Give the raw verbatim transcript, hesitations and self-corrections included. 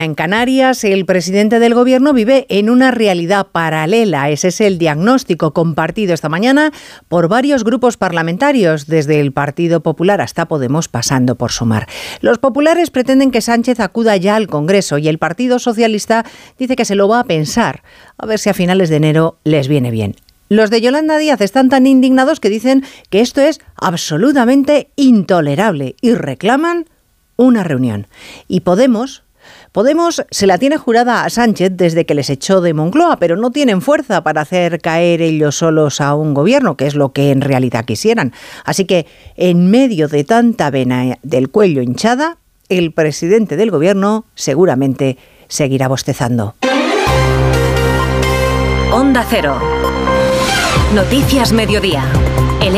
En Canarias, el presidente del gobierno vive en una realidad paralela. Ese es el diagnóstico compartido esta mañana por varios grupos parlamentarios, desde el Partido Popular hasta Podemos, pasando por Sumar. Los populares pretenden que Sánchez acuda ya al Congreso y el Partido Socialista dice que se lo va a pensar, a ver si a finales de enero les viene bien. Los de Yolanda Díaz están tan indignados que dicen que esto es absolutamente intolerable y reclaman una reunión. Y Podemos... Podemos se la tiene jurada a Sánchez desde que les echó de Moncloa, pero no tienen fuerza para hacer caer ellos solos a un gobierno, que es lo que en realidad quisieran. Así que, en medio de tanta vena del cuello hinchada, el presidente del gobierno seguramente seguirá bostezando. Onda Cero. Noticias Mediodía.